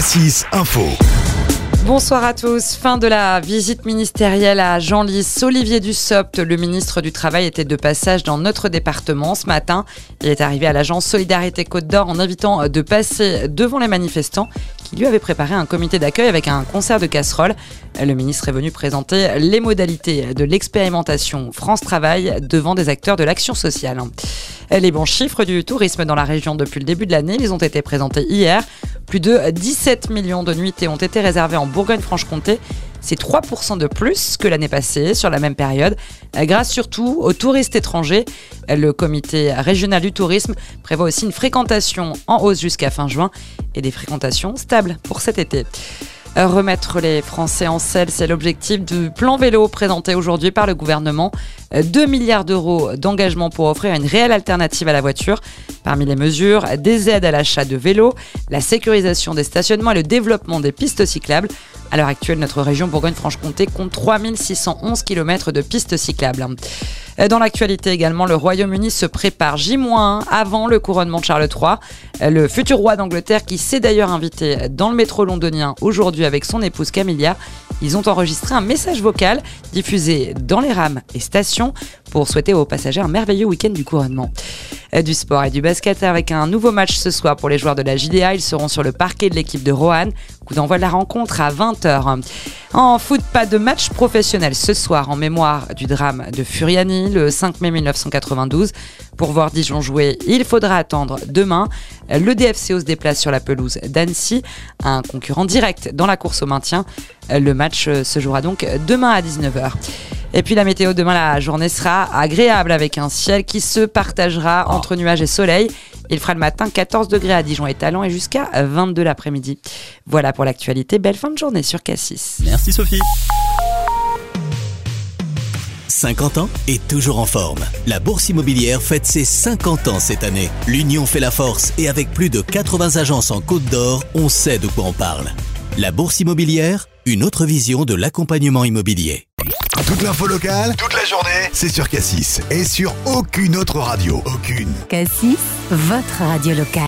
Cassis Info. Bonsoir à tous. Fin de la visite ministérielle à Genlis. Olivier Dussopt, le ministre du Travail, était de passage dans notre département ce matin. Il est arrivé à l'agence Solidarité Côte d'Or en invitant de passer devant les manifestants qui lui avaient préparé un comité d'accueil avec un concert de casseroles. Le ministre est venu présenter les modalités de l'expérimentation France Travail devant des acteurs de l'action sociale. Les bons chiffres du tourisme dans la région depuis le début de l'année, ils ont été présentés hier. Plus de 17 millions de nuitées ont été réservées en Bourgogne-Franche-Comté. C'est 3% de plus que l'année passée sur la même période, grâce surtout aux touristes étrangers. Le comité régional du tourisme prévoit aussi une fréquentation en hausse jusqu'à fin juin et des fréquentations stables pour cet été. Remettre les Français en selle, c'est l'objectif du plan vélo présenté aujourd'hui par le gouvernement. 2 milliards d'euros d'engagement pour offrir une réelle alternative à la voiture. Parmi les mesures, des aides à l'achat de vélos, la sécurisation des stationnements et le développement des pistes cyclables. À l'heure actuelle, notre région Bourgogne-Franche-Comté compte 3611 km de pistes cyclables. Dans l'actualité également, le Royaume-Uni se prépare J-1 avant le couronnement de Charles III. Le futur roi d'Angleterre, qui s'est d'ailleurs invité dans le métro londonien aujourd'hui avec son épouse Camilla, ils ont enregistré un message vocal diffusé dans les rames et stations pour souhaiter aux passagers un merveilleux week-end du couronnement. Du sport et du basket avec un nouveau match ce soir pour les joueurs de la JDA. Ils seront sur le parquet de l'équipe de Roanne. Coup d'envoi de la rencontre à 20h. En foot, pas de match professionnel ce soir en mémoire du drame de Furiani le 5 mai 1992. Pour voir Dijon jouer, il faudra attendre demain. Le DFCO se déplace sur la pelouse d'Annecy, un concurrent direct dans la course au maintien. Le match se jouera donc demain à 19h. Et puis la météo, demain la journée sera agréable avec un ciel qui se partagera entre nuages et soleil. Il fera le matin 14 degrés à Dijon et Talent et jusqu'à 22 l'après-midi. Voilà pour l'actualité, belle fin de journée sur Cassis. Merci Sophie. 50 ans et toujours en forme. La Bourse Immobilière fête ses 50 ans cette année. L'union fait la force et avec plus de 80 agences en Côte d'Or, on sait de quoi on parle. La Bourse Immobilière, une autre vision de l'accompagnement immobilier. Toute l'info locale, toute la journée, c'est sur Cassis et sur aucune autre radio. Aucune. Cassis, votre radio locale.